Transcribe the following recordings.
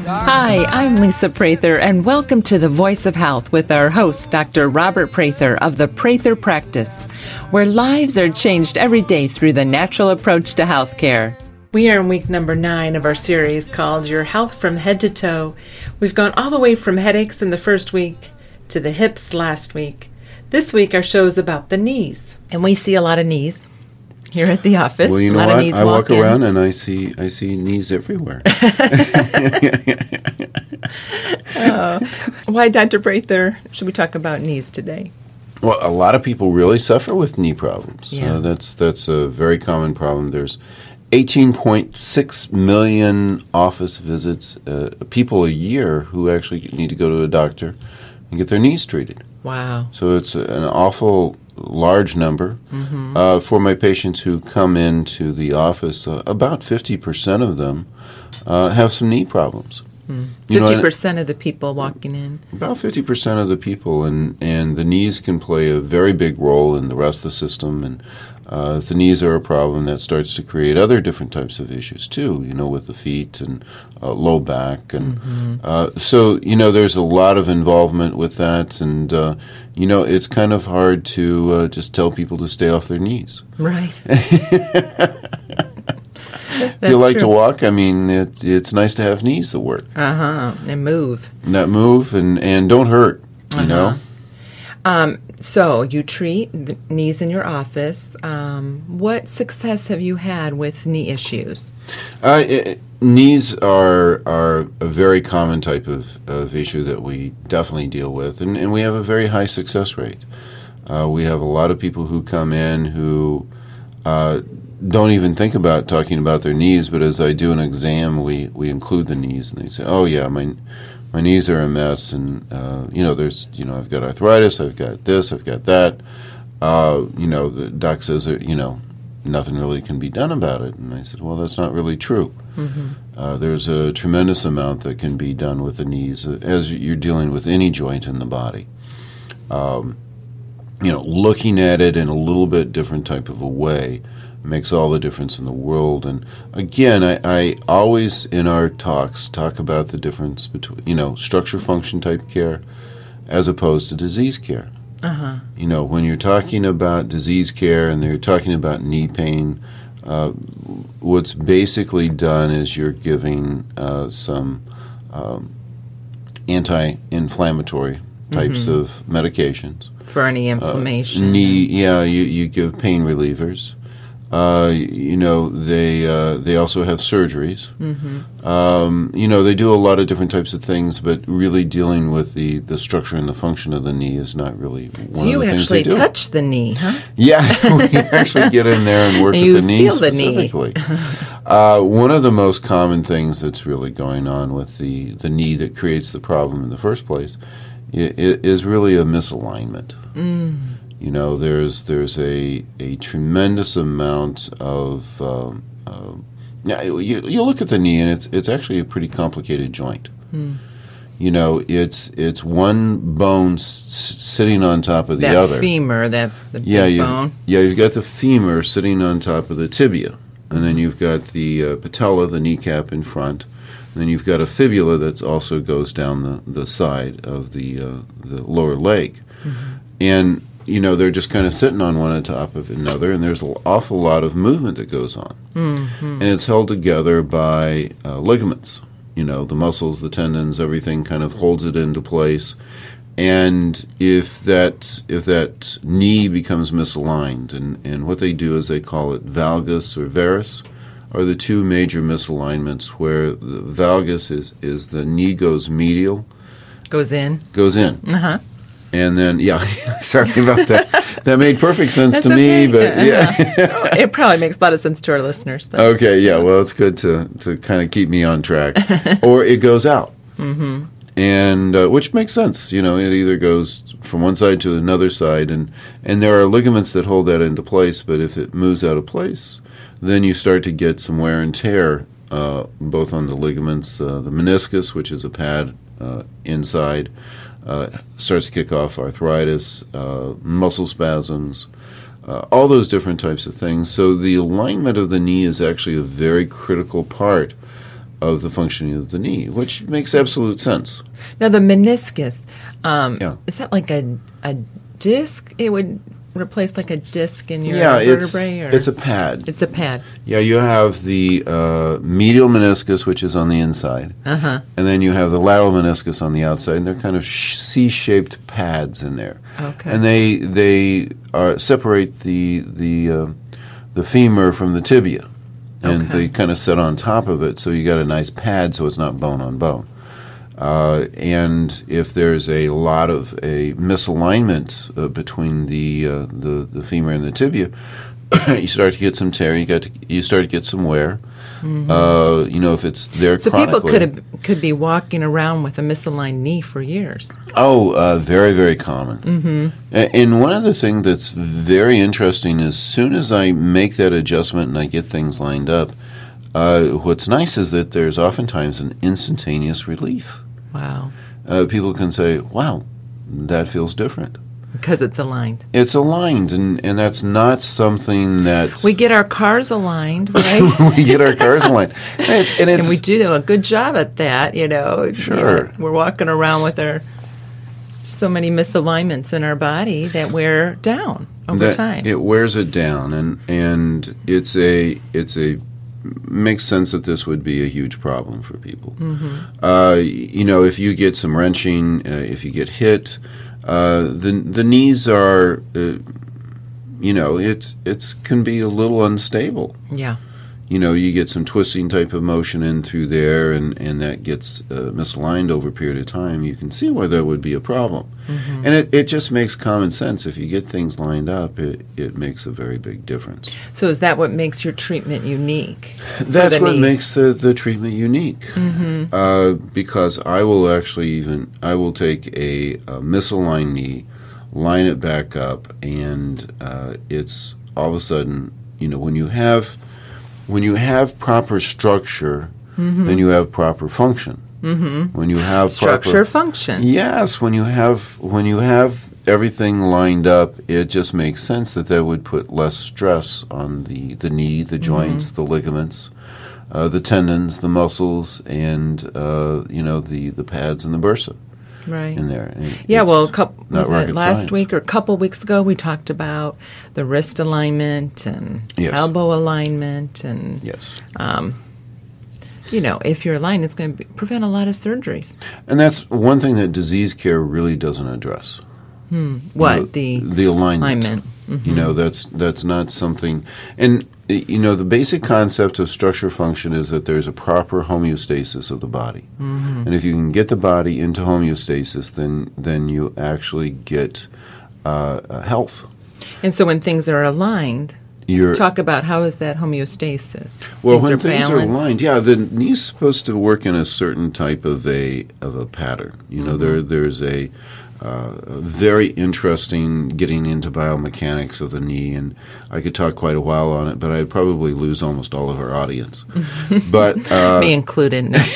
Hi, I'm Lisa Prather, and welcome to The Voice of Health with our host, Dr. Robert Prather of the Prather Practice, where lives are changed every day through the natural approach to healthcare. We are in week number 9 of our series called Your Health from Head to Toe. We've gone all the way from headaches in the first week to the hips last week. This week our show is about the knees, and we see a lot of knees here at the office. Well, you know what? I walk around and I see knees everywhere. Why, Dr. Prather, should we talk about knees today? Well, a lot of people really suffer with knee problems. Yeah. That's a very common problem. There's 18.6 million office visits, people a year who actually need to go to a doctor and get their knees treated. Wow. So it's an awful large number. Mm-hmm. For my patients who come into the office, about 50% of them have some knee problems. 50% of the people walking in? About 50% of the people, and the knees can play a very big role in the rest of the system. And if the knees are a problem, that starts to create other different types of issues too, with the feet and low back. And so, there's a lot of involvement with that. And, it's kind of hard to just tell people to stay off their knees. Right. If you like to walk, it's nice to have knees that work. And move. Not move and don't hurt, you know. So you treat the knees in your office. What success have you had with knee issues? Knees are a very common type of issue that we definitely deal with, and we have a very high success rate. We have a lot of people who come in who don't even think about talking about their knees, but as I do an exam, we include the knees, and they say, "Oh yeah, my knees are a mess, and there's I've got arthritis, I've got this, I've got that." The doc says nothing really can be done about it, and I said, "Well, that's not really true. Mm-hmm. There's a tremendous amount that can be done with the knees as you're dealing with any joint in the body." Looking at it in a little bit different type of a way makes all the difference in the world. And again, I always in our talks talk about the difference between structure function type care as opposed to disease care. When you're talking about disease care and you're talking about knee pain, what's basically done is you're giving some anti-inflammatory types of medications for any inflammation. You give pain relievers. They also have surgeries. They do a lot of different types of things, but really dealing with the structure and the function of the knee is not really one of the things they do. So you actually touch the knee, huh? Yeah, we actually get in there and work with the knee specifically. One of the most common things that's really going on with the knee that creates the problem in the first place is really a misalignment. There's a tremendous amount of you look at the knee and it's actually a pretty complicated joint. It's one bone sitting on top of the other. That femur, the big bone. You've got the femur sitting on top of the tibia, and then you've got the patella, the kneecap in front. And then you've got a fibula that also goes down the side of the lower leg. And they're just kind of sitting on one on top of another, and there's an awful lot of movement that goes on. And it's held together by ligaments. The muscles, the tendons, everything kind of holds it into place. And if that knee becomes misaligned, and what they do is they call it valgus or varus, are the two major misalignments where the valgus is the knee goes medial. Goes in. And then, sorry about that. That made perfect sense to me, but it probably makes a lot of sense to our listeners. But. Okay, well, it's good to kind of keep me on track. Or it goes out. And which makes sense. It either goes from one side to another side, and there are ligaments that hold that into place, but if it moves out of place, then you start to get some wear and tear, both on the ligaments, the meniscus, which is a pad inside, starts to kick off arthritis, muscle spasms, all those different types of things. So the alignment of the knee is actually a very critical part of the functioning of the knee, which makes absolute sense. Now, the meniscus, Yeah. is that like a disc? It would replace like a disc in your Yeah, vertebrae? it's a pad. It's a pad. Yeah, you have the medial meniscus, which is on the inside, Uh-huh. and then you have the lateral meniscus on the outside, and they're kind of C-shaped pads in there. Okay. And they separate the femur from the tibia, and Okay. they kind of sit on top of it, so you got a nice pad, so it's not bone on bone. And if there's a lot of a misalignment between the femur and the tibia, you start to get some tear. You start to get some wear. If it's there So chronically. people could be walking around with a misaligned knee for years. Very, very common. Mm-hmm. And one other thing that's very interesting is as soon as I make that adjustment and I get things lined up, what's nice is that there's oftentimes an instantaneous relief. Wow. People can say, wow, that feels different. Because it's aligned. It's aligned, and that's not something that... We get our cars aligned, right? we get our cars aligned. And it's, And we do a good job at that, Sure. We're walking around with so many misalignments in our body that wear down over time. It wears it down, and it's a makes sense that this would be a huge problem for people. Mm-hmm. If you get some wrenching, if you get hit, the knees are, it's can be a little unstable. Yeah. You get some twisting type of motion in through there, and that gets misaligned over a period of time. You can see why that would be a problem. Mm-hmm. And it just makes common sense. If you get things lined up, it makes a very big difference. So is that what makes your treatment unique? That's what knees? makes the treatment unique. Mm-hmm. Because I will take a misaligned knee, line it back up, and it's all of a sudden, when you have proper structure, mm-hmm. then you have proper function. Mm-hmm. When you have structure, function. Yes, when you have everything lined up, it just makes sense that would put less stress on the knee, the joints, mm-hmm. the ligaments, the tendons, the muscles, and the pads and the bursa. Right. In there. Yeah, It's well, not rocket last science. week or a couple weeks ago, we talked about the wrist alignment and Yes. elbow alignment. And, Yes. if you're aligned, it's going to prevent a lot of surgeries. And that's one thing that disease care really doesn't address. What? The alignment. alignment. Mm-hmm. That's not something. And the basic concept of structure function is that there's a proper homeostasis of the body. Mm-hmm. And if you can get the body into homeostasis, then you actually get health. And so when things are aligned, talk about how is that homeostasis? Well, when things are aligned, the knee's supposed to work in a certain type of a pattern. Mm-hmm. There's a very interesting getting into biomechanics of the knee, and I could talk quite a while on it, but I'd probably lose almost all of our audience. But me included. No.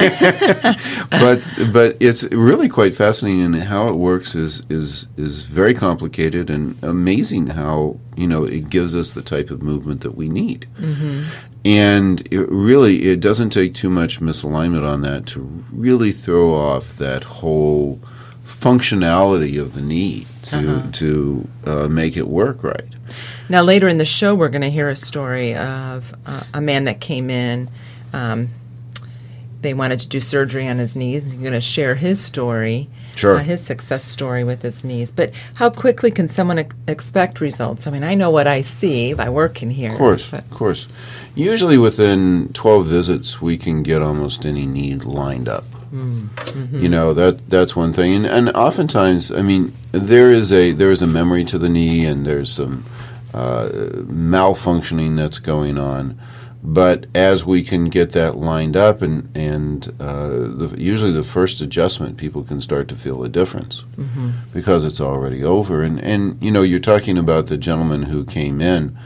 but it's really quite fascinating, and how it works is very complicated and amazing. How it gives us the type of movement that we need. Mm-hmm. And it doesn't take too much misalignment on that to really throw off that whole functionality of the knee to make it work right. Now, later in the show, we're going to hear a story of a man that came in. They wanted to do surgery on his knees. He's going to share his story, Sure. His success story with his knees. But how quickly can someone expect results? I mean, I know what I see by working here. Of course. Usually within 12 visits, we can get almost any need lined up. Mm-hmm. That's one thing, and oftentimes, I mean, there is a memory to the knee, and there's some malfunctioning that's going on. But as we can get that lined up, and usually the first adjustment, people can start to feel a difference because it's already over. And you're talking about the gentleman who came in.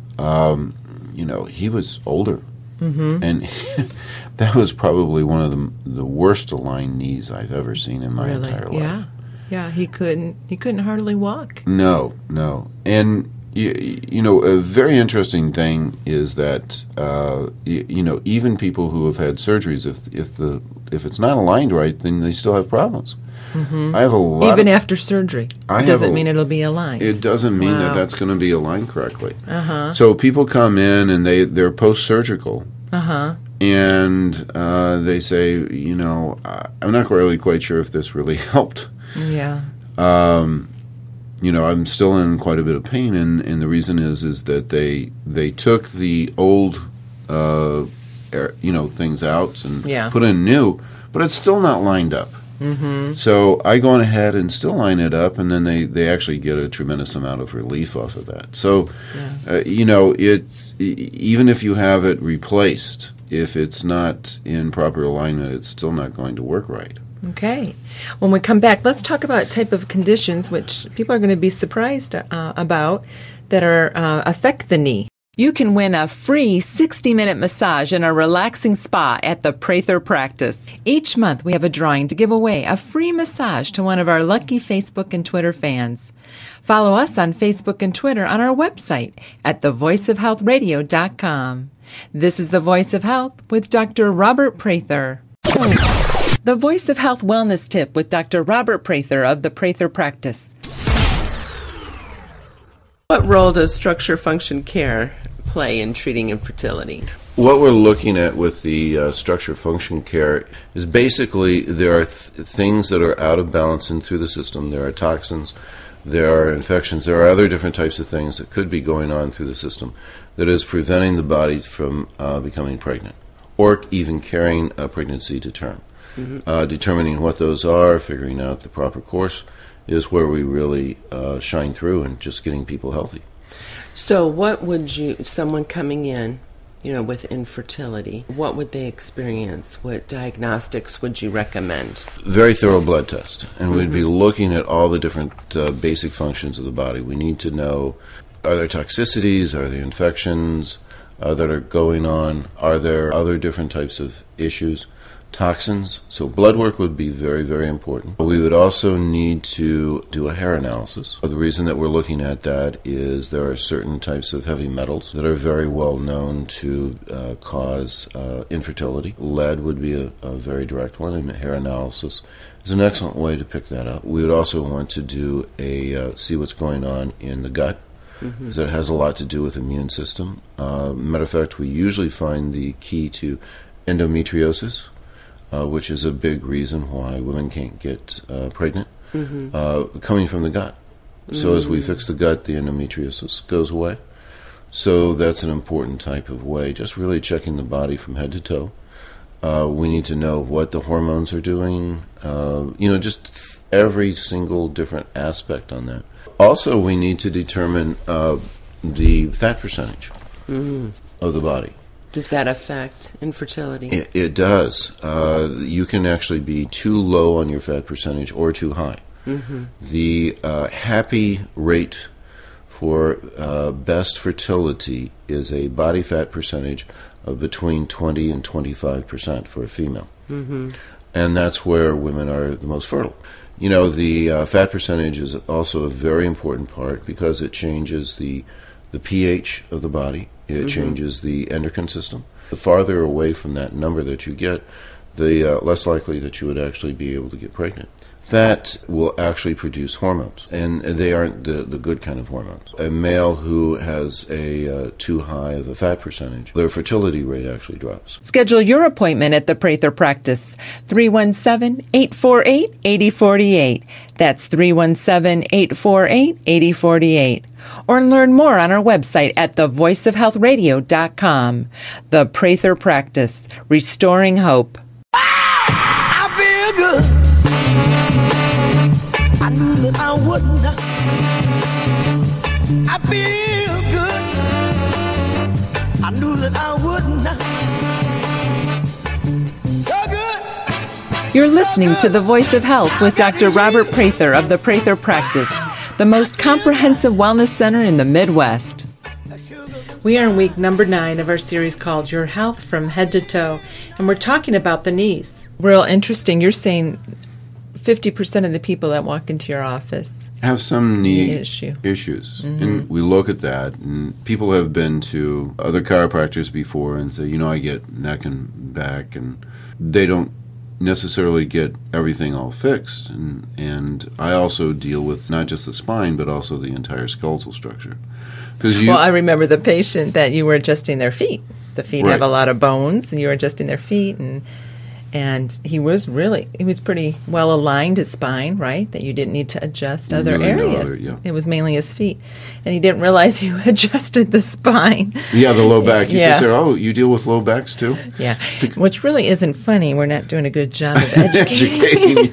He was older. Mm-hmm. And that was probably one of the worst aligned knees I've ever seen in my entire life. Yeah, he couldn't hardly walk. No, and A very interesting thing is that even people who have had surgeries, if it's not aligned right, then they still have problems. Mm-hmm. I have a lot. Even after surgery, it doesn't mean it'll be aligned. It doesn't mean that that's going to be aligned correctly. Uh-huh. So people come in and they're post-surgical. Uh-huh. And they say, I'm not really quite sure if this really helped. Yeah. I'm still in quite a bit of pain, and the reason is that they took the old, things out and put in new, but it's still not lined up. Mm-hmm. So I go on ahead and still line it up, and then they actually get a tremendous amount of relief off of that. So, it's even if you have it replaced, if it's not in proper alignment, it's still not going to work right. Okay. When we come back, let's talk about type of conditions which people are going to be surprised about that affect the knee. You can win a free 60-minute massage in a relaxing spa at the Prather Practice. Each month, we have a drawing to give away a free massage to one of our lucky Facebook and Twitter fans. Follow us on Facebook and Twitter on our website at thevoiceofhealthradio.com. This is The Voice of Health with Dr. Robert Prather. The Voice of Health Wellness Tip with Dr. Robert Prather of the Prather Practice. What role does structure function care play in treating infertility? What we're looking at with the structure function care is basically there are things that are out of balance and through the system. There are toxins, there are infections, there are other different types of things that could be going on through the system that is preventing the body from becoming pregnant or even carrying a pregnancy to term. Mm-hmm. Determining what those are, figuring out the proper course is where we really shine through and just getting people healthy. So what would someone coming in, with infertility, what would they experience? What diagnostics would you recommend? Very thorough blood test. And we'd be looking at all the different basic functions of the body. We need to know, are there toxicities? Are there infections that are going on? Are there other different types of issues? Toxins. So blood work would be very, very important. We would also need to do a hair analysis. The reason that we're looking at that is there are certain types of heavy metals that are very well known to cause infertility. Lead would be a very direct one, and hair analysis is an excellent way to pick that up. We would also want to do see what's going on in the gut. Mm-hmm. That has a lot to do with immune system. Matter of fact, we usually find the key to endometriosis, which is a big reason why women can't get pregnant, coming from the gut. So as we fix the gut, the endometriosis goes away. So that's an important type of way, just really checking the body from head to toe. We need to know what the hormones are doing, just every single different aspect on that. Also, we need to determine the fat percentage of the body. Does that affect infertility? It does. You can actually be too low on your fat percentage or too high. Mm-hmm. The happy rate for best fertility is a body fat percentage of between 20 and 25% for a female. Mm-hmm. And that's where women are the most fertile. The fat percentage is also a very important part because it changes the pH of the body. It changes the endocrine system. The farther away from that number that you get, the less likely that you would actually be able to get pregnant. Fat will actually produce hormones, and they aren't the good kind of hormones. A male who has a too high of a fat percentage, their fertility rate actually drops. Schedule your appointment at the Prather Practice, 317-848-8048. That's 317-848-8048. Or learn more on our website at thevoiceofhealthradio.com. The Prather Practice, restoring hope. I feel good. I knew that I wouldn't. I feel good. I knew that I wouldn't. So good. You're listening to The Voice of Health with Dr. Robert Prather of the Prather Practice, the most comprehensive wellness center in the Midwest. We are in week number 9 of our series called Your Health from Head to Toe, and we're talking about the knees. Real interesting. You're saying 50% of the people that walk into your office have some knee issue. issues. And we look at that, and people have been to other chiropractors before and say, I get neck and back, and they don't necessarily get everything all fixed. And I also deal with not just the spine, but also the entire skeletal structure. Well, I remember the patient that you were adjusting their feet. The feet have a lot of bones, and you were adjusting their feet, and he was pretty well aligned, his spine, right? That you didn't need to adjust other areas. It was mainly his feet. And he didn't realize you adjusted the spine. Yeah, the low back. He says, you deal with low backs too? Yeah, which really isn't funny. We're not doing a good job of educating.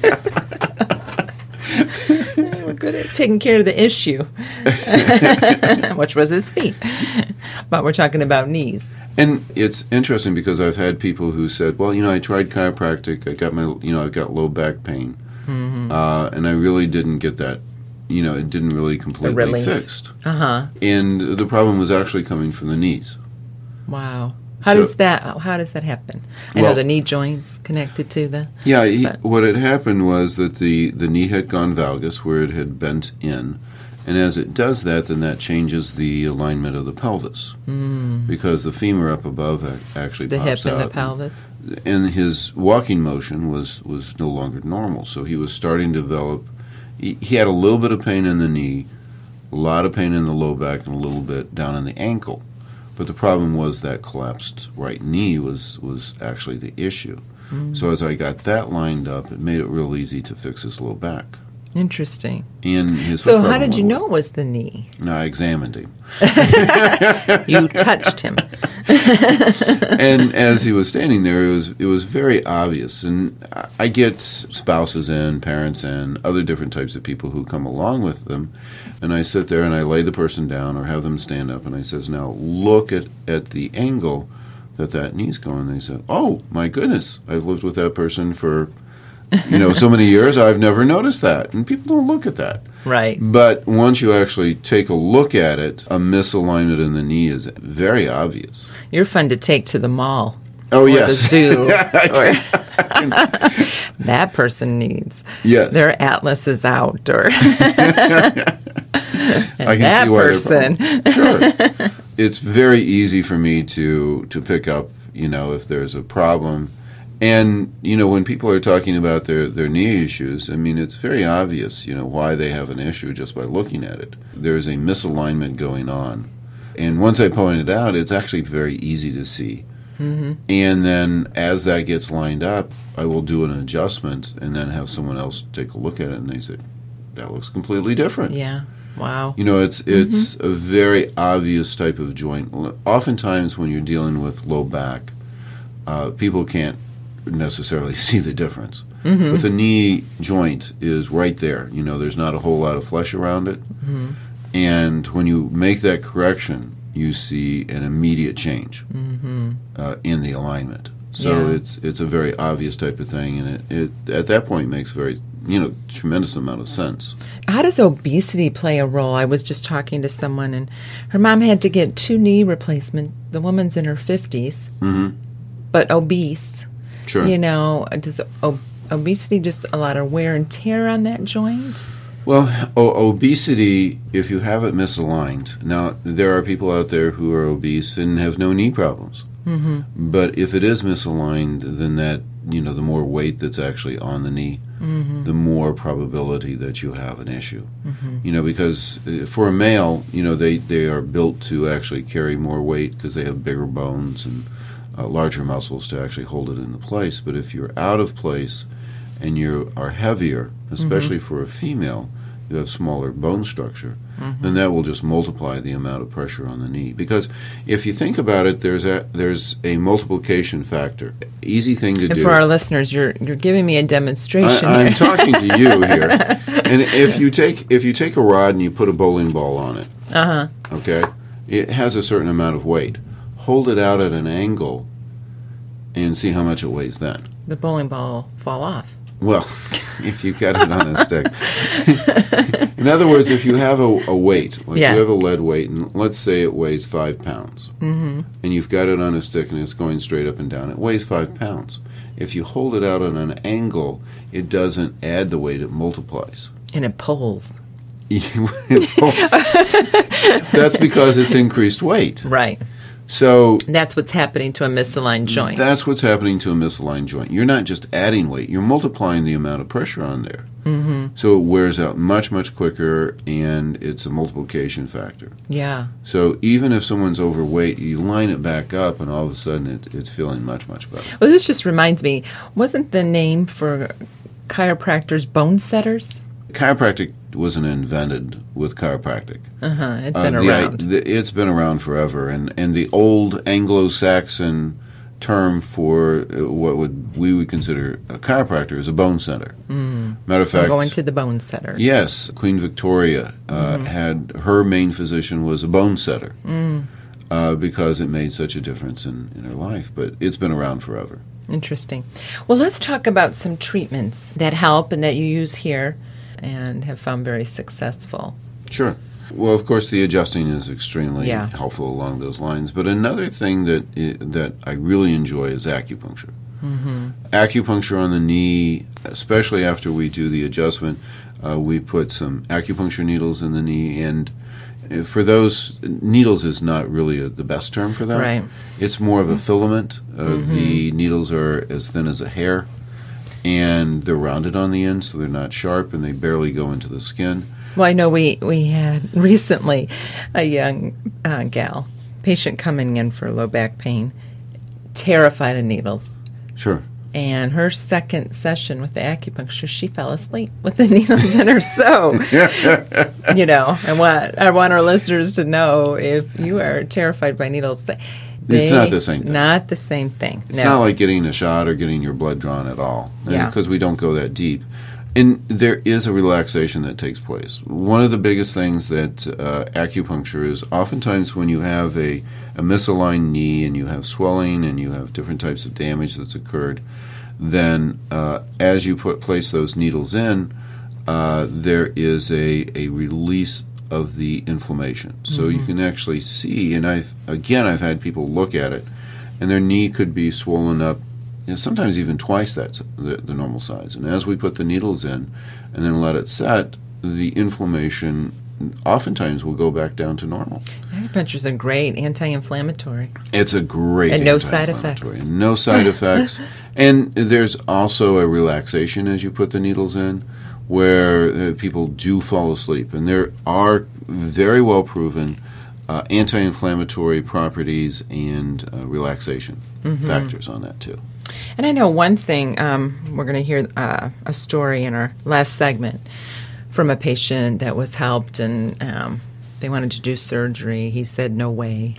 We're good at taking care of the issue, which was his feet. But we're talking about knees. And it's interesting because I've had people who said, well, I tried chiropractic. I got I've got low back pain. And I really didn't get that, it didn't really completely fixed. And the problem was actually coming from the knees. Wow. How does that happen? I know the knee joints connected to the... Yeah, what had happened was that the knee had gone valgus, where it had bent in. And as it does that, then that changes the alignment of the pelvis. Because the femur up above actually pops out. The hip and the pelvis. And his walking motion was no longer normal. So he was starting to develop... He had a little bit of pain in the knee, a lot of pain in the low back, and a little bit down in the ankle. But the problem was that collapsed right knee was actually the issue. So as I got that lined up, it made it real easy to fix his low back. Interesting. And so how did you know it was the knee? No, I examined him. You touched him. And as he was standing there, it was very obvious. And I get spouses in, parents in, other different types of people who come along with them. And I sit there and I lay the person down or have them stand up. And I says, now look at the angle that knee's going. They said, oh, my goodness, I've lived with that person for... so many years, I've never noticed that. And people don't look at that. Right. But once you actually take a look at it, a misalignment in the knee is very obvious. You're fun to take to the mall. Oh, or yes. the zoo. That person needs. Yes. Their atlas is out. Or I can that see why person. Sure. It's very easy for me to pick up, if there's a problem. And, when people are talking about their knee issues, I mean, it's very obvious, why they have an issue just by looking at it. There's a misalignment going on. And once I point it out, it's actually very easy to see. And then as that gets lined up, I will do an adjustment and then have someone else take a look at it, and they say, that looks completely different. Yeah. Wow. It's a very obvious type of joint. Oftentimes when you're dealing with low back, people can't necessarily see the difference. But the knee joint is right there. There's not a whole lot of flesh around it. And when you make that correction, you see an immediate change in the alignment. So it's a very obvious type of thing, and it at that point makes very tremendous amount of sense. How does obesity play a role? I was just talking to someone, and her mom had to get 2 knee replacements. The woman's in her 50s, but obese. Sure. Does obesity just a lot of wear and tear on that joint? Well, obesity, if you have it misaligned, now there are people out there who are obese and have no knee problems. But if it is misaligned, then that, the more weight that's actually on the knee, the more probability that you have an issue. Because for a male, they are built to actually carry more weight because they have bigger bones and larger muscles to actually hold it into place. But if you're out of place and you are heavier, especially for a female, you have smaller bone structure, then that will just multiply the amount of pressure on the knee. Because if you think about it, there's a multiplication factor. Easy thing to do. And for our listeners, you're giving me a demonstration. I'm talking to you here. And if you take a rod and you put a bowling ball on it, okay, it has a certain amount of weight. Hold it out at an angle and see how much it weighs then. The bowling ball will fall off. Well, if you got it on a stick. In other words, if you have a weight, like you have a lead weight, and let's say it weighs 5 pounds, and you've got it on a stick and it's going straight up and down, it weighs 5 pounds. If you hold it out at an angle, it doesn't add the weight, it multiplies. And it pulls. That's because it's increased weight. Right. So that's what's happening to a misaligned joint. That's what's happening to a misaligned joint. You're not just adding weight, you're multiplying the amount of pressure on there. Mm-hmm. So it wears out much, much quicker, and it's a multiplication factor. Yeah. So even if someone's overweight, you line it back up, and all of a sudden it's feeling much, much better. Well, this just reminds me, wasn't the name for chiropractors bone setters? Chiropractic wasn't invented with chiropractic. It's been around. It's been around forever, and the old Anglo-Saxon term for what we would consider a chiropractor is a bone setter. Matter of fact, going to the bone setter. Yes, Queen Victoria had her main physician was a bone setter because it made such a difference in her life. But it's been around forever. Interesting. Well, let's talk about some treatments that help and that you use here and have found very successful. Sure. Well, of course, the adjusting is extremely helpful along those lines. But another thing that I really enjoy is acupuncture. Acupuncture on the knee, especially after we do the adjustment, we put some acupuncture needles in the knee. And for those, needles is not really the best term for that. Right. It's more of a filament. The needles are as thin as a hair, and they're rounded on the end, so they're not sharp, and they barely go into the skin. Well, I know we had recently a young patient coming in for low back pain, terrified of needles. Sure. And her second session with the acupuncture, she fell asleep with the needles in her. So, I want our listeners to know, if you are terrified by needles, it's not the same thing. Not the same thing. It's not like getting a shot or getting your blood drawn at all. Yeah. Because we don't go that deep. And there is a relaxation that takes place. One of the biggest things that acupuncture is, oftentimes when you have a misaligned knee and you have swelling and you have different types of damage that's occurred, then as you place those needles in, there is a release of the inflammation. So you can actually see, and I've had people look at it, and their knee could be swollen up, sometimes even twice that's the normal size. And as we put the needles in and then let it set, the inflammation oftentimes will go back down to normal. Acupuncture is a great anti-inflammatory. It's a great and no side effects. No side effects. And there's also a relaxation as you put the needles in, where people do fall asleep. And there are very well proven anti-inflammatory properties and relaxation factors on that too. And I know one thing, we're going to hear a story in our last segment from a patient that was helped, and they wanted to do surgery. He said, no way.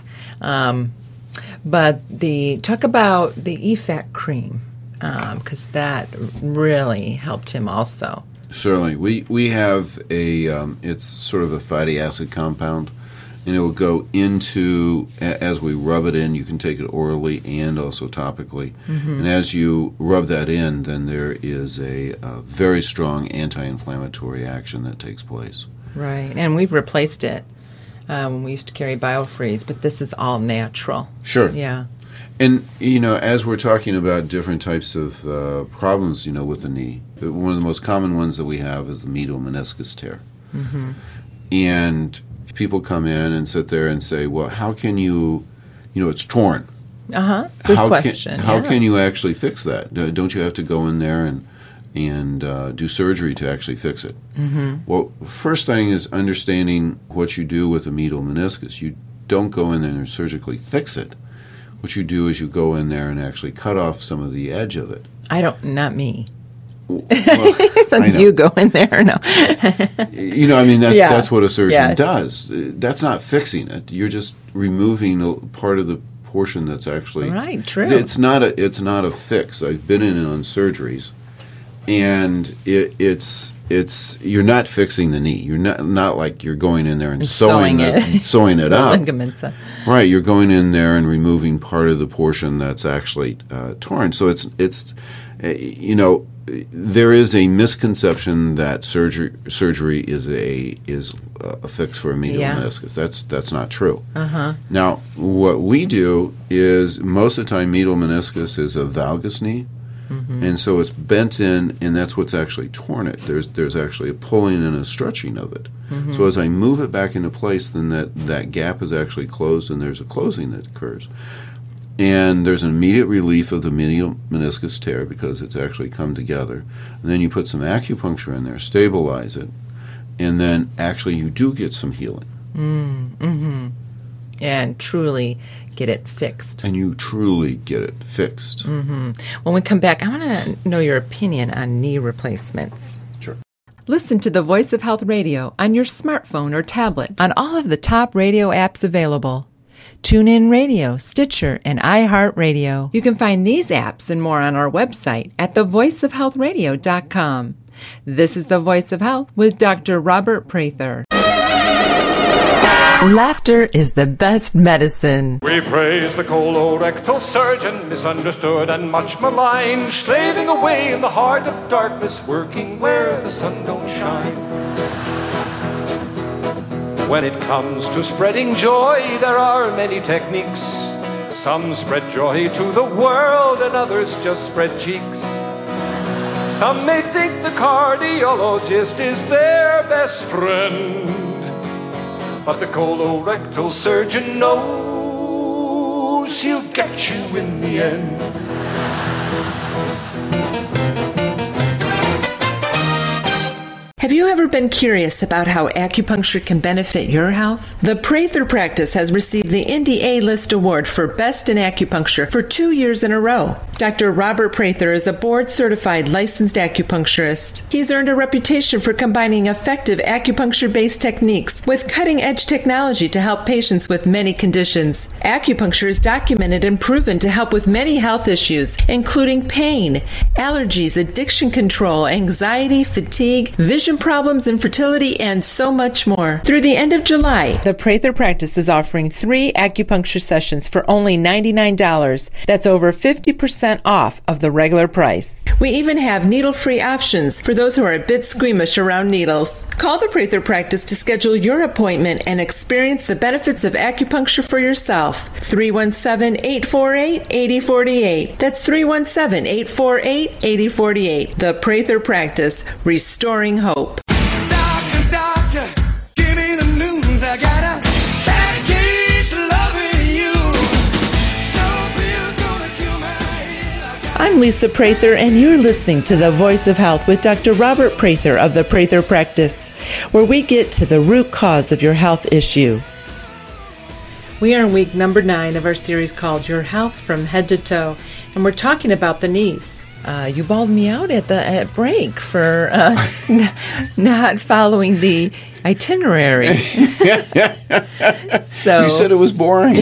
But talk about the EFAC cream, because that really helped him also. Certainly. We have it's sort of a fatty acid compound, and it will go into, as we rub it in, you can take it orally and also topically. And as you rub that in, then there is a very strong anti-inflammatory action that takes place. Right, and we've replaced it. We used to carry BioFreeze, but this is all natural. Sure. Yeah. And, as we're talking about different types of problems, with the knee, one of the most common ones that we have is the medial meniscus tear. And people come in and sit there and say, well, how can you, it's torn. Good question. How can you actually fix that? Don't you have to go in there and do surgery to actually fix it? Well, first thing is understanding what you do with the medial meniscus. You don't go in there and surgically fix it. What you do is you go in there and actually cut off some of the edge of it. Not me. Well, you go in there, no. That's what a surgeon does. That's not fixing it. You're just removing a part of the portion that's actually right. True. It's not a fix. I've been in on surgeries, and it's you're not fixing the knee. You're not like you're going in there and sewing it up. Ligaments. Right. You're going in there and removing part of the portion that's actually torn. So it's there is a misconception that surgery is a fix for a medial meniscus. That's not true. Now, what we do is most of the time medial meniscus is a valgus knee, And so it's bent in, and that's what's actually torn it. There's actually a pulling and a stretching of it. So as I move it back into place, then that gap is actually closed, and there's a closing that occurs. And there's an immediate relief of the medial meniscus tear because it's actually come together. And then you put some acupuncture in there, stabilize it, and then actually you do get some healing. And truly get it fixed. And you truly get it fixed. When we come back, I want to know your opinion on knee replacements. Sure. Listen to the Voice of Health Radio on your smartphone or tablet on all of the top radio apps available. TuneIn Radio, Stitcher, and iHeartRadio. You can find these apps and more on our website at thevoiceofhealthradio.com. This is The Voice of Health with Dr. Robert Prather. Laughter is the best medicine. We praise the colorectal surgeon, misunderstood and much maligned, slaving away in the heart of darkness, working where the sun don't shine. When it comes to spreading joy, there are many techniques. Some spread joy to the world and others just spread cheeks. Some may think the cardiologist is their best friend, but the colorectal surgeon knows he'll get you in the end. Have you ever been curious about how acupuncture can benefit your health? The Prather Practice has received the Indy A-List Award for Best in Acupuncture for 2 years in a row. Dr. Robert Prather is a board-certified licensed acupuncturist. He's earned a reputation for combining effective acupuncture-based techniques with cutting-edge technology to help patients with many conditions. Acupuncture is documented and proven to help with many health issues, including pain, allergies, addiction control, anxiety, fatigue, vision problems, infertility, and so much more. Through the end of July, the Prather Practice is offering 3 acupuncture sessions for only $99. That's over 50% off of the regular price. We even have needle-free options for those who are a bit squeamish around needles. Call the Prather Practice to schedule your appointment and experience the benefits of acupuncture for yourself. 317-848-8048. That's 317-848-8048. The Prather Practice, restoring hope. Doctor, give me the news. I got a bad case of loving you. No pill's gonna cure my head. I'm Lisa Prather, and you're listening to The Voice of Health with Dr. Robert Prather of the Prather Practice, where we get to the root cause of your health issue. We are in week number 9 of our series called Your Health from Head to Toe, and we're talking about the knees. You bawled me out at break for not following the itinerary. So You said it was boring.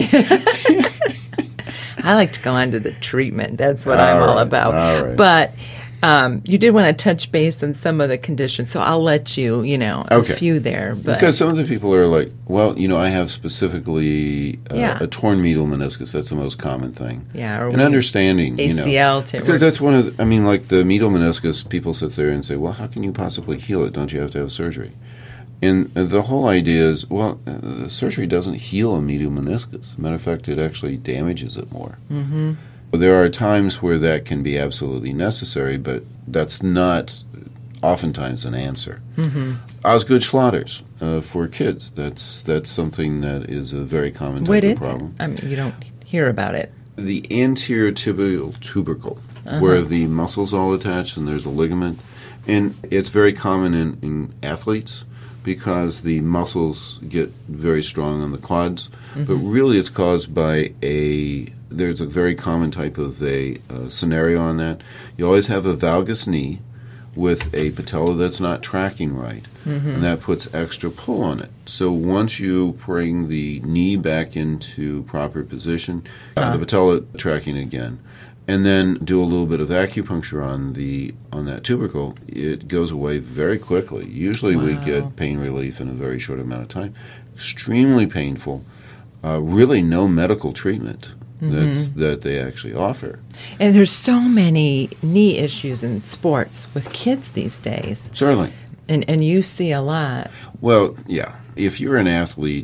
I like to go on to the treatment. That's what I'm all about. All right. But you did want to touch base on some of the conditions, so I'll let you, a few there. But Because some of the people are like, well, I have specifically a torn medial meniscus. That's the most common thing. Yeah, or and understanding, ACL. because that's one of the, like the medial meniscus, people sit there and say, well, how can you possibly heal it? Don't you have to have surgery? And the whole idea is, well, the surgery doesn't heal a medial meniscus. As a matter of fact, it actually damages it more. Mm-hmm. There are times where that can be absolutely necessary, but that's not oftentimes an answer. Mm-hmm. Osgood Schlatter's for kids, that's something that is a very common type of problem. What is it? You don't hear about it. The anterior tibial tubercle, where the muscles all attach and there's a ligament. And it's very common in athletes because the muscles get very strong on the quads. Mm-hmm. But really it's caused by there's a very common type of a scenario on that. You always have a valgus knee with a patella that's not tracking right, and that puts extra pull on it. So once you bring the knee back into proper position, the patella tracking again, and then do a little bit of acupuncture on that tubercle, it goes away very quickly. Usually we get pain relief in a very short amount of time. Extremely painful, really no medical treatment that they actually offer. And there's so many knee issues in sports with kids these days. Certainly. And you see a lot. Well, yeah. If you're an athlete,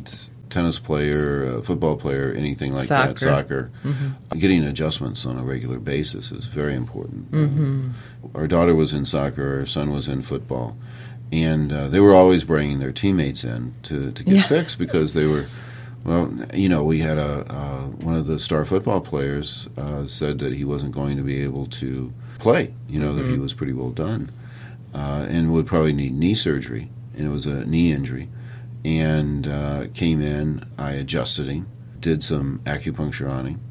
tennis player, a football player, anything like that, soccer, getting adjustments on a regular basis is very important. Our daughter was in soccer, our son was in football, and they were always bringing their teammates in to get fixed because they were, well, you know, we had one of the star football players said that he wasn't going to be able to play, you know, that he was pretty well done, and would probably need knee surgery, and it was a knee injury. And came in, I adjusted him, did some acupuncture on him,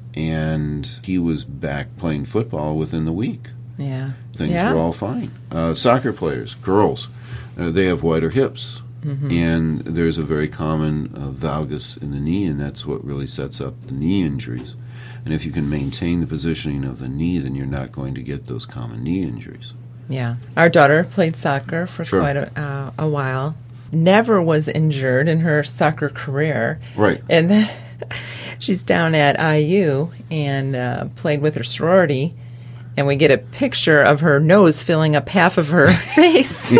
and he was back playing football within the week. Yeah. Things were all fine. Soccer players, girls, they have wider hips, and there's a very common valgus in the knee, and that's what really sets up the knee injuries. And if you can maintain the positioning of the knee, then you're not going to get those common knee injuries. Yeah. Our daughter played soccer for quite a while. Never was injured in her soccer career. Right. And then she's down at IU and played with her sorority, and we get a picture of her nose filling up half of her face.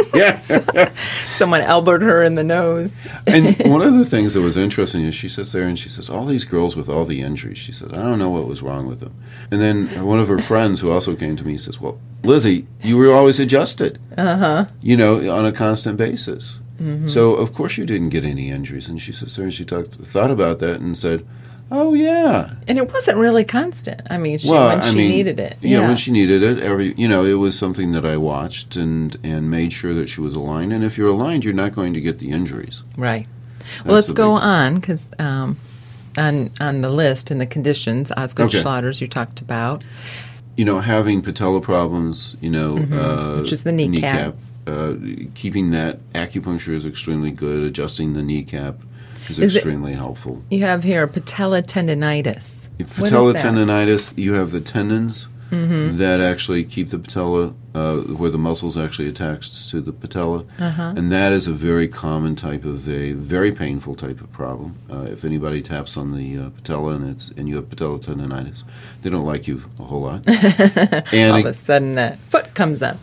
Someone elbowed her in the nose. And one of the things that was interesting is she sits there and she says, all these girls with all the injuries, she said, I don't know what was wrong with them. And then one of her friends who also came to me says, well, Lizzie, you were always adjusted, you know, on a constant basis. So, of course, you didn't get any injuries. And she sits there and she thought about that and said, oh, yeah. And it wasn't really constant. I mean, when she needed it. Yeah, when she needed it. It was something that I watched and made sure that she was aligned. And if you're aligned, you're not going to get the injuries. Right. Well, let's go on, because on the list and the conditions, Osgood Schlatter's you talked about. You know, having patella problems, you know. Which is the kneecap. Keeping that acupuncture is extremely good. Adjusting the kneecap is extremely helpful. You have here patella tendinitis. Patella tendinitis, you have the tendons that actually keep the patella, where the muscle's actually attached to the patella. And that is a very common type of a very painful type of problem. If anybody taps on the patella and you have patella tendinitis, they don't like you a whole lot. And all of a sudden that foot comes up.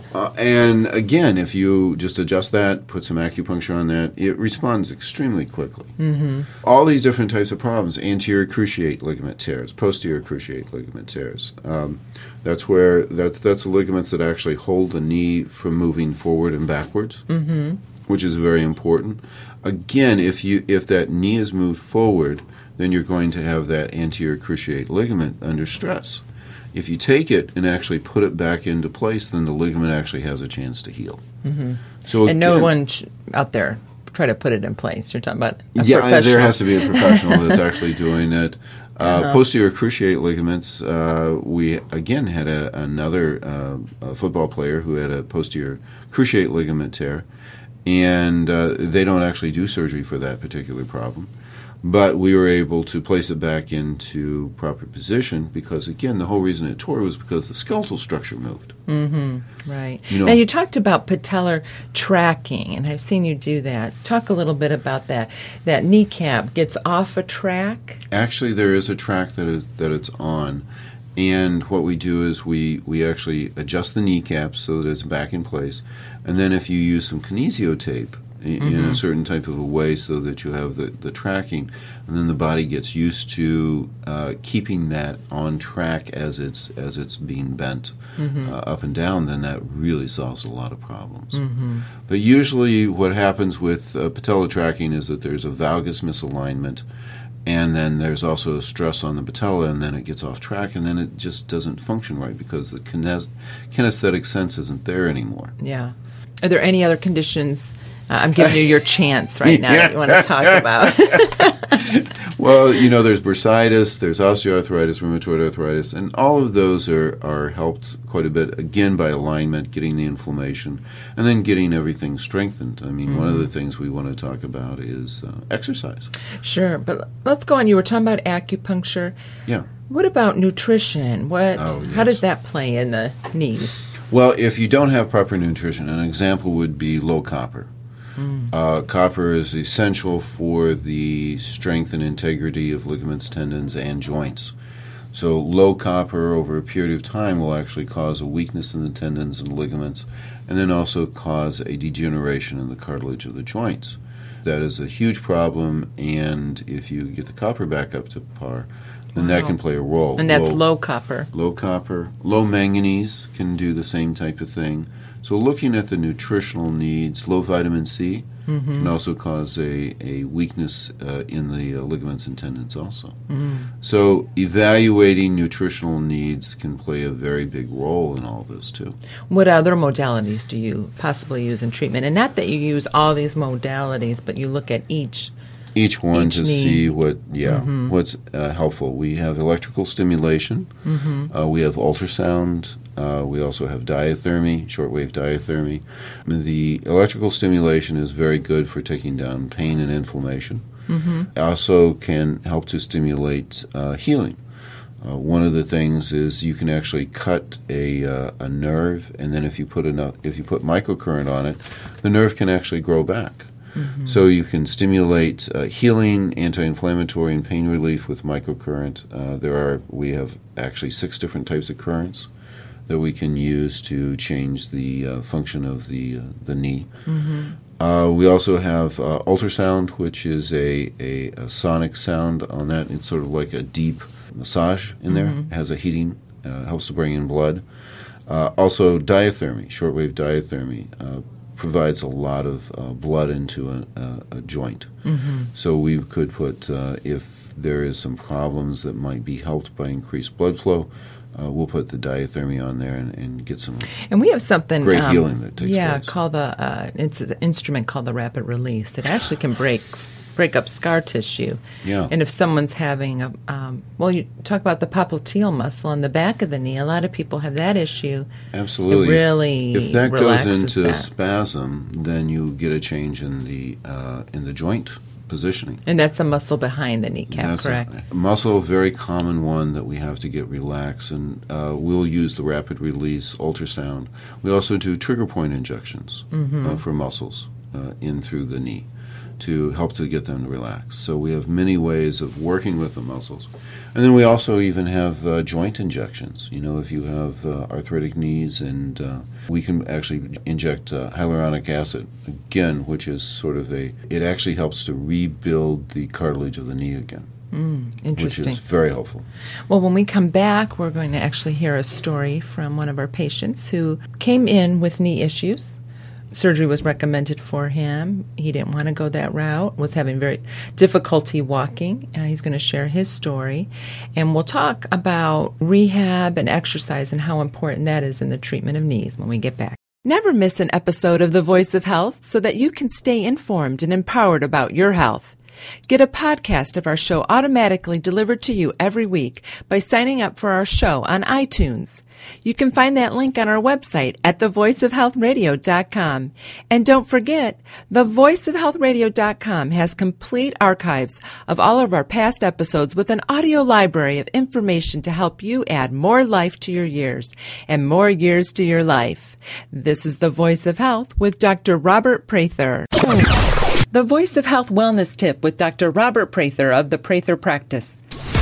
And again, if you just adjust that, put some acupuncture on that, it responds extremely quickly. All these different types of problems, anterior cruciate ligament tears, posterior cruciate ligament tears. That's the ligaments that actually hold the knee from moving forward and backwards, which is very important. Again, if that knee is moved forward, then you're going to have that anterior cruciate ligament under stress. If you take it and actually put it back into place, then the ligament actually has a chance to heal. So and no one out there try to put it in place. You're talking about a professional. There has to be a professional that's actually doing it. Posterior cruciate ligaments, we again had another football player who had a posterior cruciate ligament tear, and they don't actually do surgery for that particular problem. But we were able to place it back into proper position because, again, the whole reason it tore was because the skeletal structure moved. Right. Now, you talked about patellar tracking, and I've seen you do that. Talk a little bit about that. That kneecap gets off a track? Actually, there is a track that it's on. And what we do is we actually adjust the kneecap so that it's back in place. And then if you use some kinesio tape, in a certain type of a way so that you have the tracking, and then the body gets used to keeping that on track as it's being bent up and down, then that really solves a lot of problems. But usually what happens with patella tracking is that there's a valgus misalignment, and then there's also a stress on the patella, and then it gets off track, and then it just doesn't function right because the kinesthetic sense isn't there anymore. Yeah. Are there any other conditions? I'm giving you your chance right now that you want to talk about. Well, there's bursitis, there's osteoarthritis, rheumatoid arthritis, and all of those are helped quite a bit, again, by alignment, getting the inflammation, and then getting everything strengthened. I mean, one of the things we want to talk about is exercise. Sure, but let's go on. You were talking about acupuncture. Yeah. What about nutrition? How does that play in the knees? Well, if you don't have proper nutrition, an example would be low copper. Copper is essential for the strength and integrity of ligaments, tendons, and joints. So low copper over a period of time will actually cause a weakness in the tendons and ligaments, and then also cause a degeneration in the cartilage of the joints. That is a huge problem, and if you get the copper back up to par, then that can play a role. And that's low copper. Low copper. Low manganese can do the same type of thing. So looking at the nutritional needs, low vitamin C can also cause a weakness in the ligaments and tendons also. So evaluating nutritional needs can play a very big role in all this too. What other modalities do you possibly use in treatment? And not that you use all these modalities, but you look at each one to need. see what's helpful. We have electrical stimulation. We have ultrasound. We also have diathermy, shortwave diathermy. The electrical stimulation is very good for taking down pain and inflammation. It also can help to stimulate healing. One of the things is you can actually cut a nerve, and then if you put microcurrent on it, the nerve can actually grow back. So you can stimulate healing, anti-inflammatory, and pain relief with microcurrent. We have actually 6 different types of currents that we can use to change the function of the knee. We also have ultrasound, which is a sonic sound on that. It's sort of like a deep massage in there. It has a heating, helps to bring in blood. Also diathermy, shortwave diathermy, provides a lot of blood into a joint. So we could put, if there is some problems that might be helped by increased blood flow, we'll put the diathermy on there and get some And we have something great healing that takes place. Called it's an instrument called the rapid release. It actually can break up scar tissue. Yeah. And if someone's having you talk about the popliteal muscle on the back of the knee. A lot of people have that issue. Absolutely. It really if that goes relaxes into that. spasm, then you get a change in the joint positioning. And that's a muscle behind the kneecap, That's correct? a muscle, very common one that we have to get relaxed, and we'll use the rapid release ultrasound. We also do trigger point injections for muscles in through the knee to help to get them to relax. So we have many ways of working with the muscles. And then we also even have joint injections. If you have arthritic knees, and we can actually inject hyaluronic acid, again, which is sort of it actually helps to rebuild the cartilage of the knee again. Interesting. Which is very helpful. Well, when we come back, we're going to actually hear a story from one of our patients who came in with knee issues. Surgery was recommended for him. He didn't want to go that route, was having very difficulty walking. He's going to share his story. And we'll talk about rehab and exercise and how important that is in the treatment of knees when we get back. Never miss an episode of The Voice of Health so that you can stay informed and empowered about your health. Get a podcast of our show automatically delivered to you every week by signing up for our show on iTunes. You can find that link on our website at thevoiceofhealthradio.com. And don't forget, thevoiceofhealthradio.com has complete archives of all of our past episodes with an audio library of information to help you add more life to your years and more years to your life. This is The Voice of Health with Dr. Robert Prather. The Voice of Health Wellness Tip with Dr. Robert Prather of the Prather Practice.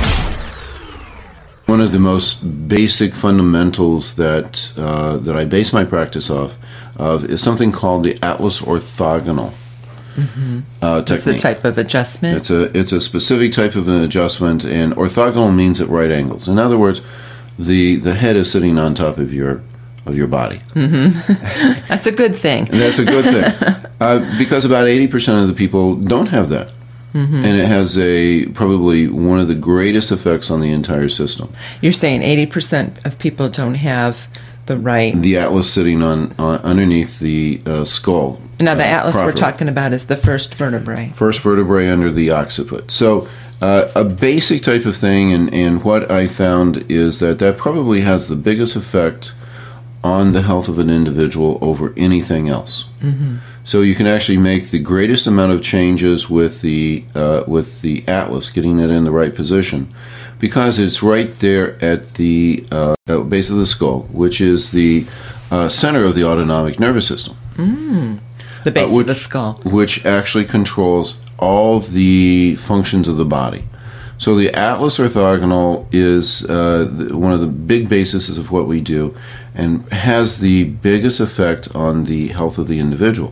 One of the most basic fundamentals that I base my practice off of is something called the Atlas orthogonal technique. It's the type of adjustment. It's a specific type of an adjustment, and orthogonal means at right angles. In other words, the head is sitting on top of your body. That's a good thing. And that's a good thing. Because about 80% of the people don't have that. And it has probably one of the greatest effects on the entire system. You're saying 80% of people don't have the atlas sitting on underneath the skull. Now, the atlas properly. we're talking about is the first vertebrae. First vertebrae under the occiput. So a basic type of thing, and what I found is that probably has the biggest effect on the health of an individual over anything else. So you can actually make the greatest amount of changes with the atlas, getting it in the right position, because it's right there at the base of the skull, which is the center of the autonomic nervous system. The base of the skull. Which actually controls all the functions of the body. So the Atlas orthogonal is one of the big bases of what we do, and has the biggest effect on the health of the individual.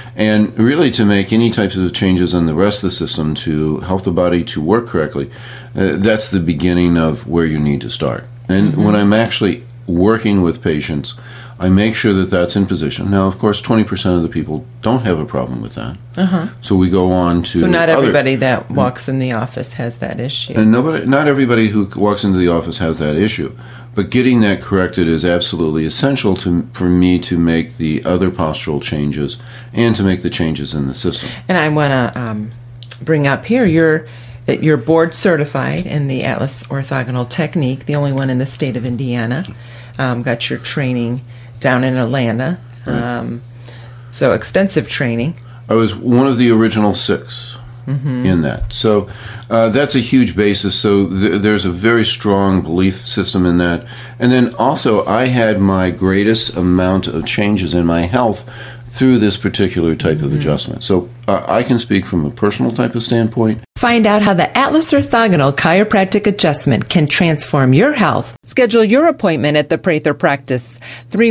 And really to make any types of changes in the rest of the system to help the body to work correctly, that's the beginning of where you need to start. And when I'm actually working with patients, I make sure that that's in position. Now, of course, 20% of the people don't have a problem with that. So we go on to So not other- everybody that walks in the office has that issue. And not everybody who walks into the office has that issue. But getting that corrected is absolutely essential for me to make the other postural changes and to make the changes in the system. And I want to bring up here, you're board certified in the Atlas Orthogonal Technique, the only one in the state of Indiana. Got your training down in Atlanta. So extensive training. I was one of the original 6 in that. So that's a huge basis. So there's a very strong belief system in that. And then also I had my greatest amount of changes in my health through this particular type of adjustment. So I can speak from a personal type of standpoint. Find out how the Atlas Orthogonal Chiropractic Adjustment can transform your health. Schedule your appointment at the Prather Practice,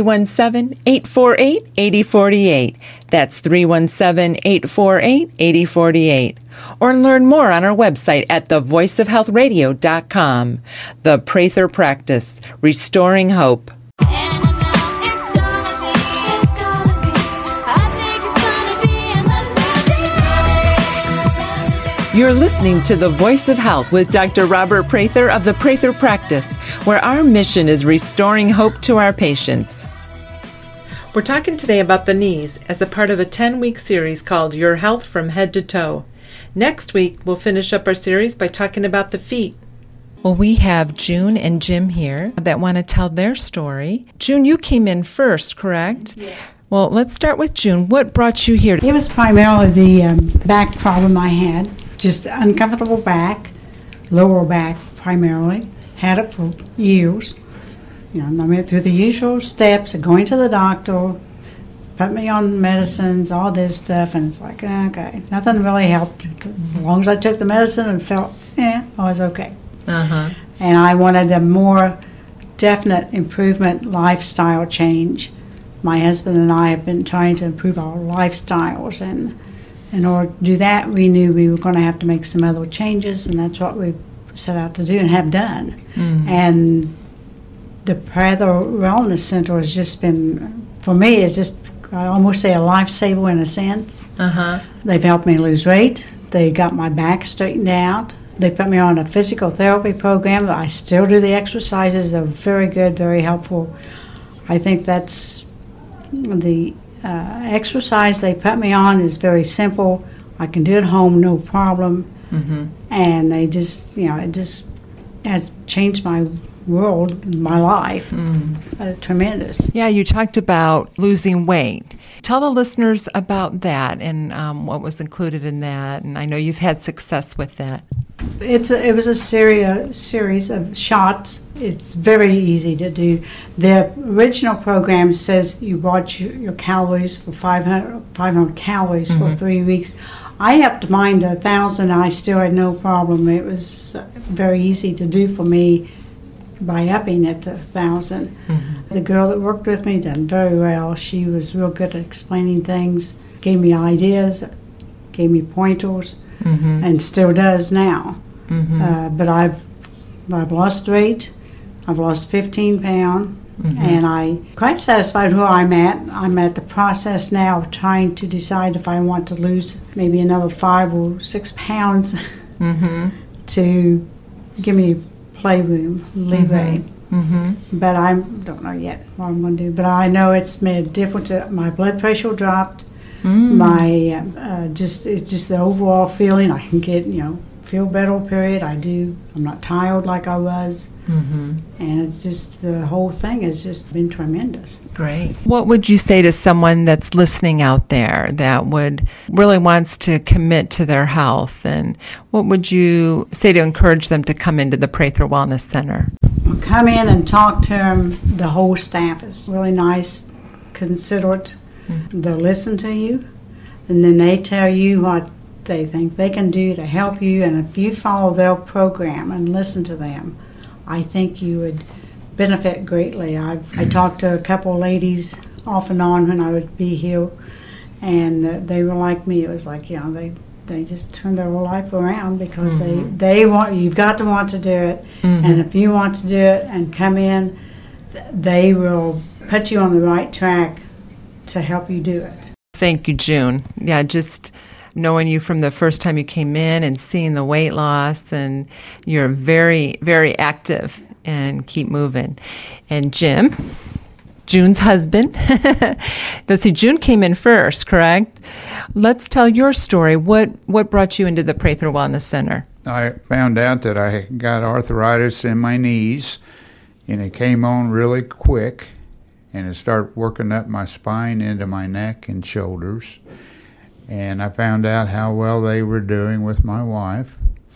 317-848-8048. That's 317-848-8048. Or learn more on our website at thevoiceofhealthradio.com. The Prather Practice, restoring hope. You're listening to The Voice of Health with Dr. Robert Prather of the Prather Practice, where our mission is restoring hope to our patients. We're talking today about the knees as a part of a 10-week series called Your Health from Head to Toe. Next week, we'll finish up our series by talking about the feet. Well, we have June and Jim here that want to tell their story. June, you came in first, correct? Yes. Well, let's start with June. What brought you here? It was primarily the back problem I had. Just uncomfortable back, lower back primarily. Had it for years. You know, I went through the usual steps of going to the doctor, put me on medicines, all this stuff, and it's like, okay, nothing really helped. As long as I took the medicine and felt, I was okay. Uh-huh. And I wanted a more definite improvement lifestyle change. My husband and I have been trying to improve our lifestyles, and in order to do that, we knew we were going to have to make some other changes, and that's what we set out to do and have done. And the Prather Wellness Center has just been, for me, it's just, I almost say a lifesaver in a sense. Uh-huh. They've helped me lose weight. They got my back straightened out. They put me on a physical therapy program. I still do the exercises. They're very good, very helpful. I think that's the exercise they put me on is very simple. I can do it at home, no problem. And they just, it just has changed my world, my life. Tremendous. Yeah, you talked about losing weight. Tell the listeners about that and what was included in that. And I know you've had success with that. It was a series of shots. It's very easy to do. The original program says you watch your calories for 500 calories for 3 weeks. I upped mine to 1,000. I still had no problem. It was very easy to do for me by upping it to 1,000. The girl that worked with me done very well. She was real good at explaining things, gave me ideas, gave me pointers, and still does now. But I've lost weight. I've lost 15 pounds, and I'm quite satisfied where I'm at. I'm at the process now of trying to decide if I want to lose maybe another 5 or 6 pounds to give me playroom, leeway. But I don't know yet what I'm going to do. But I know it's made a difference. My blood pressure dropped. My it's just the overall feeling. I can get feel better. Period. I do. I'm not tired like I was. And it's just the whole thing has just been tremendous. Great. What would you say to someone that's listening out there that would really wants to commit to their health? And what would you say to encourage them to come into the Prather Wellness Center? Come in and talk to them. The whole staff is really nice, considerate. They'll listen to you, and then they tell you what they think they can do to help you. And if you follow their program and listen to them, I think you would benefit greatly. I talked to a couple of ladies off and on when I would be here, and they were like me. It was like, they just turned their whole life around because they want, you've got to want to do it, and if you want to do it and come in, they will put you on the right track to help you do it. Thank you, June. Yeah, just knowing you from the first time you came in and seeing the weight loss, and you're very, very active and keep moving. And Jim, June's husband. Let's see, June came in first, correct? Let's tell your story. What brought you into the Prather Wellness Center? I found out that I got arthritis in my knees, and it came on really quick, and it started working up my spine into my neck and shoulders. And I found out how well they were doing with my wife.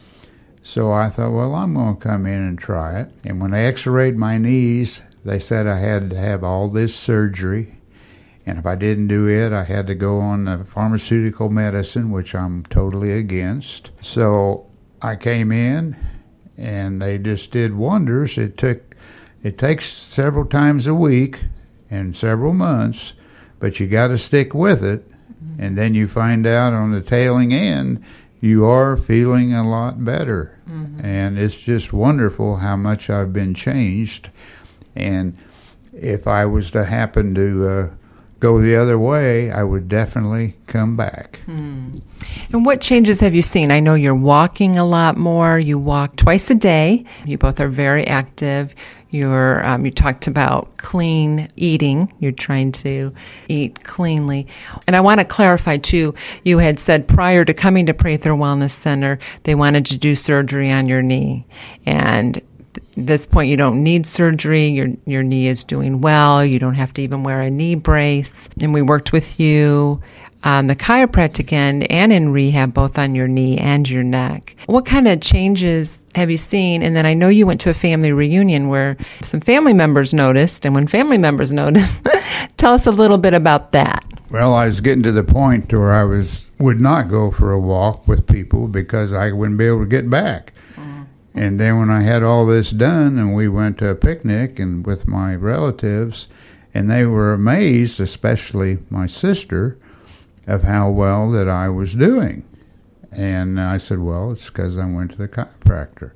So I thought, well, I'm going to come in and try it. And when they x-rayed my knees, they said I had to have all this surgery. And if I didn't do it, I had to go on the pharmaceutical medicine, which I'm totally against. So I came in, and they just did wonders. It takes several times a week and several months, but you got to stick with it. And then you find out on the tailing end, you are feeling a lot better. And it's just wonderful how much I've been changed. And if I was to happen to go the other way, I would definitely come back. And what changes have you seen? I know you're walking a lot more. You walk twice a day. You both are very active. You talked about clean eating. You're trying to eat cleanly. And I want to clarify, too, you had said prior to coming to Prather Wellness Center, they wanted to do surgery on your knee. And at this point, you don't need surgery. Your knee is doing well. You don't have to even wear a knee brace. And we worked with you on the chiropractic end and in rehab, both on your knee and your neck. What kind of changes have you seen? And then I know you went to a family reunion where some family members noticed, and when family members noticed, tell us a little bit about that. Well, I was getting to the point where I would not go for a walk with people because I wouldn't be able to get back. And then when I had all this done, and we went to a picnic and with my relatives, and they were amazed, especially my sister, of how well that I was doing. And I said, well, it's because I went to the chiropractor.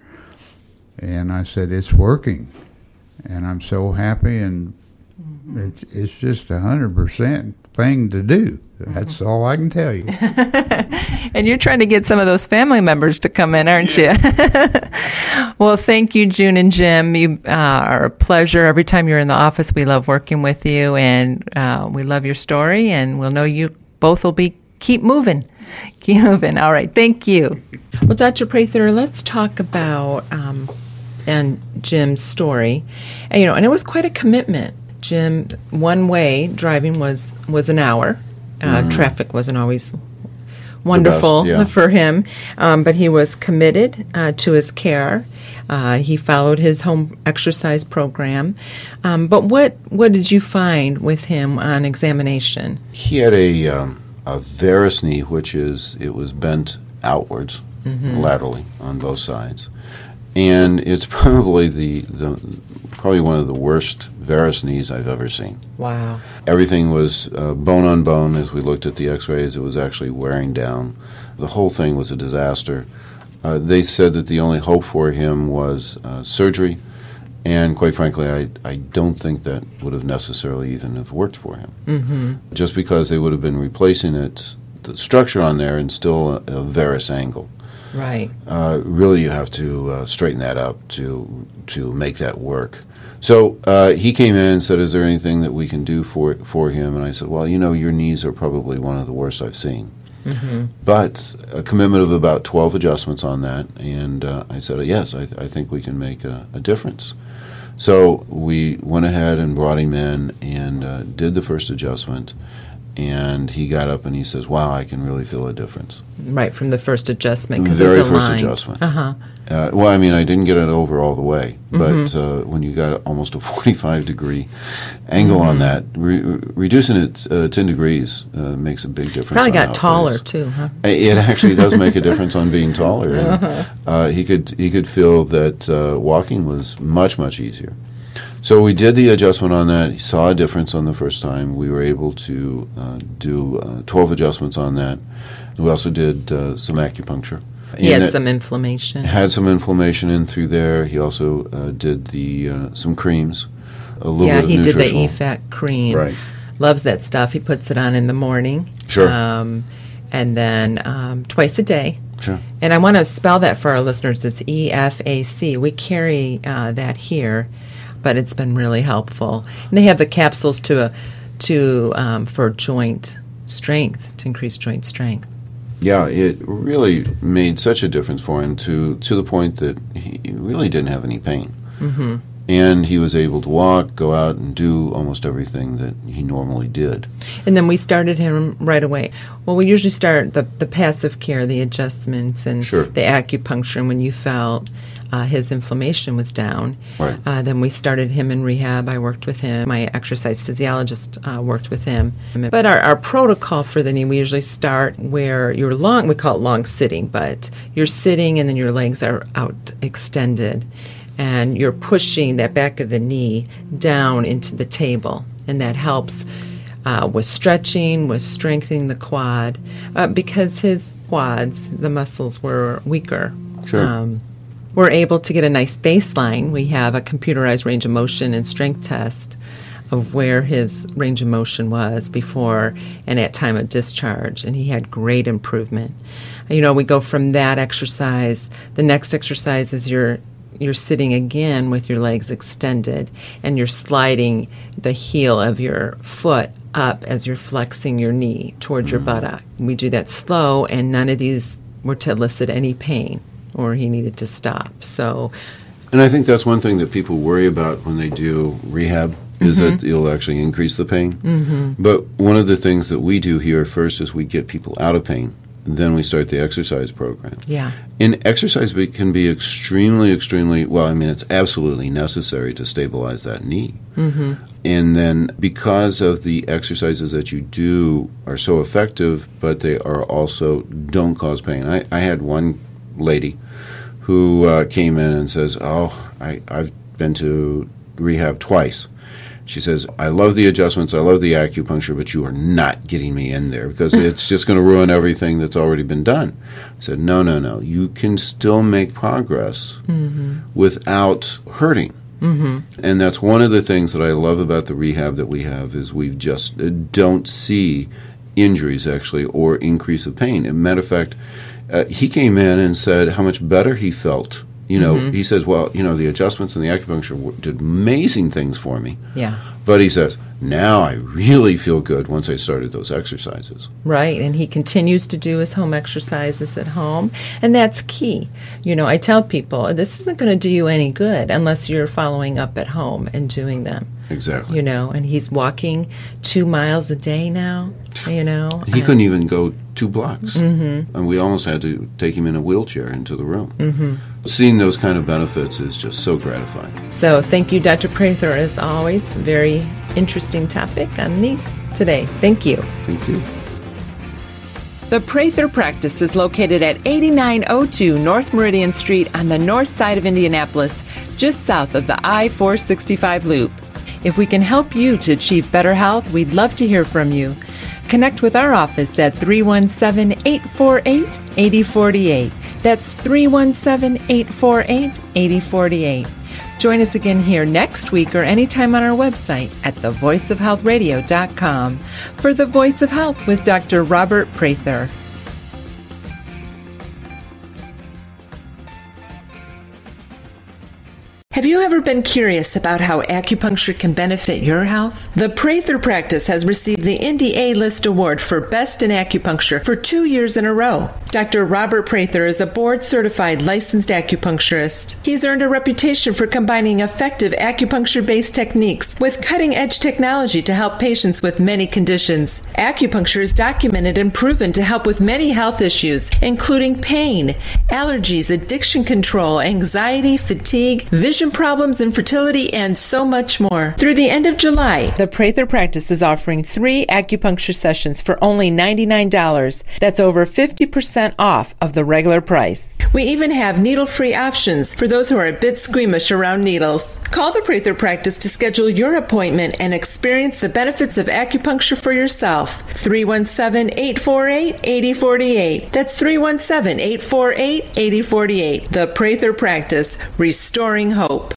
And I said, it's working. And I'm so happy, and it's just 100% thing to do. That's all I can tell you. And you're trying to get some of those family members to come in, aren't you? Well, thank you, June and Jim. You are a pleasure. Every time you're in the office, we love working with you, and we love your story, and we'll know you both will keep moving. Keep moving. All right. Thank you. Well, Dr. Prather, let's talk about and Jim's story. And it was quite a commitment. Jim, one way driving was an hour. Traffic wasn't always wonderful for him, but he was committed to his care. He followed his home exercise program. But what did you find with him on examination? He had a varus knee, it was bent outwards, laterally on both sides, and it's probably probably one of the worst varus knees I've ever seen. Wow! Everything was bone on bone. As we looked at the X-rays, it was actually wearing down. The whole thing was a disaster. They said that the only hope for him was surgery, and quite frankly, I don't think that would have necessarily even have worked for him. Just because they would have been replacing the structure on there, and still a varus angle. Right. Really, you have to straighten that up to make that work. So he came in and said, is there anything that we can do for him? And I said, well, your knees are probably one of the worst I've seen. But a commitment of about 12 adjustments on that, and I said, yes, I think we can make a difference. So we went ahead and brought him in and did the first adjustment, and he got up and he says, wow, I can really feel a difference. Right, from the first adjustment, because very first adjustment. Well, I didn't get it over all the way, but when you got almost a 45-degree angle on that, reducing it 10 degrees makes a big difference. Probably got taller too, huh? It actually does make a difference on being taller. And, he could feel that walking was much, much easier. So we did the adjustment on that. He saw a difference on the first time. We were able to do 12 adjustments on that. We also did some acupuncture. He had some inflammation. Had some inflammation in through there. He also did the some creams. A little bit of he did the nutritional. EFAC cream. Right. Loves that stuff. He puts it on in the morning. Sure. And then twice a day. Sure. And I want to spell that for our listeners. It's EFAC. We carry that here, but it's been really helpful. And they have the capsules for joint strength, to increase joint strength. Yeah, it really made such a difference for him to the point that he really didn't have any pain. Mm-hmm. And he was able to walk, go out, and do almost everything that he normally did. And then we started him right away. Well, we usually start the passive care, the adjustments, and Sure. the acupuncture. And when you felt his inflammation was down, Right. then we started him in rehab. I worked with him. My exercise physiologist worked with him. But our protocol for the knee, we usually start where you're long, we call it long sitting, but you're sitting and then your legs are out extended. And you're pushing that back of the knee down into the table. And that helps with stretching, with strengthening the quad, because his quads, the muscles, were weaker. Sure. We're able to get a nice baseline. We have a computerized range of motion and strength test of where his range of motion was before and at time of discharge, and he had great improvement. We go from that exercise. The next exercise is you're sitting again with your legs extended, and you're sliding the heel of your foot up as you're flexing your knee towards your buttock. We do that slow, and none of these were to elicit any pain, or he needed to stop. So, And I think that's one thing that people worry about when they do rehab, is that it'll actually increase the pain. Mm-hmm. But one of the things that we do here first is we get people out of pain. Then we start the exercise program. yeah. And exercise can be extremely, it's absolutely necessary to stabilize that knee. Mm-hmm. And then because of the exercises that you do are so effective, but they are also don't cause pain. I had one lady who came in and says, I've been to rehab twice. She says, I love the adjustments, I love the acupuncture, but you are not getting me in there because it's just going to ruin everything that's already been done. I said, no. You can still make progress without hurting. Mm-hmm. And that's one of the things that I love about the rehab that we have is we just don't see injuries, actually, or increase of pain. As a matter of fact, he came in and said how much better he felt. He says, the adjustments and the acupuncture did amazing things for me. Yeah. But he says, now I really feel good once I started those exercises. Right, and he continues to do his home exercises at home, and that's key. I tell people, this isn't going to do you any good unless you're following up at home and doing them. Exactly. And he's walking 2 miles a day now, He couldn't even go 2 blocks. Mm-hmm. And we almost had to take him in a wheelchair into the room. Mm-hmm. Seeing those kind of benefits is just so gratifying. So thank you, Dr. Prather, as always. Very interesting topic on these today. Thank you. Thank you. The Prather practice is located at 8902 North Meridian Street on the north side of Indianapolis, just south of the I-465 loop. If we can help you to achieve better health, we'd love to hear from you. Connect with our office at 317-848-8048. That's 317-848-8048. Join us again here next week or anytime on our website at thevoiceofhealthradio.com for The Voice of Health with Dr. Robert Prather. Have you ever been curious about how acupuncture can benefit your health? The Prather practice has received the Indy A-List Award for Best in Acupuncture for 2 years in a row. Dr. Robert Prather is a board-certified licensed acupuncturist. He's earned a reputation for combining effective acupuncture-based techniques with cutting-edge technology to help patients with many conditions. Acupuncture is documented and proven to help with many health issues, including pain, allergies, addiction control, anxiety, fatigue, vision problems, infertility, and so much more. Through the end of July, the Prather practice is offering 3 acupuncture sessions for only $99. That's over 50% 20% off of the regular price. We even have needle-free options for those who are a bit squeamish around needles. Call the Prather Practice to schedule your appointment and experience the benefits of acupuncture for yourself. 317-848-8048. That's 317-848-8048. The Prather Practice, restoring hope.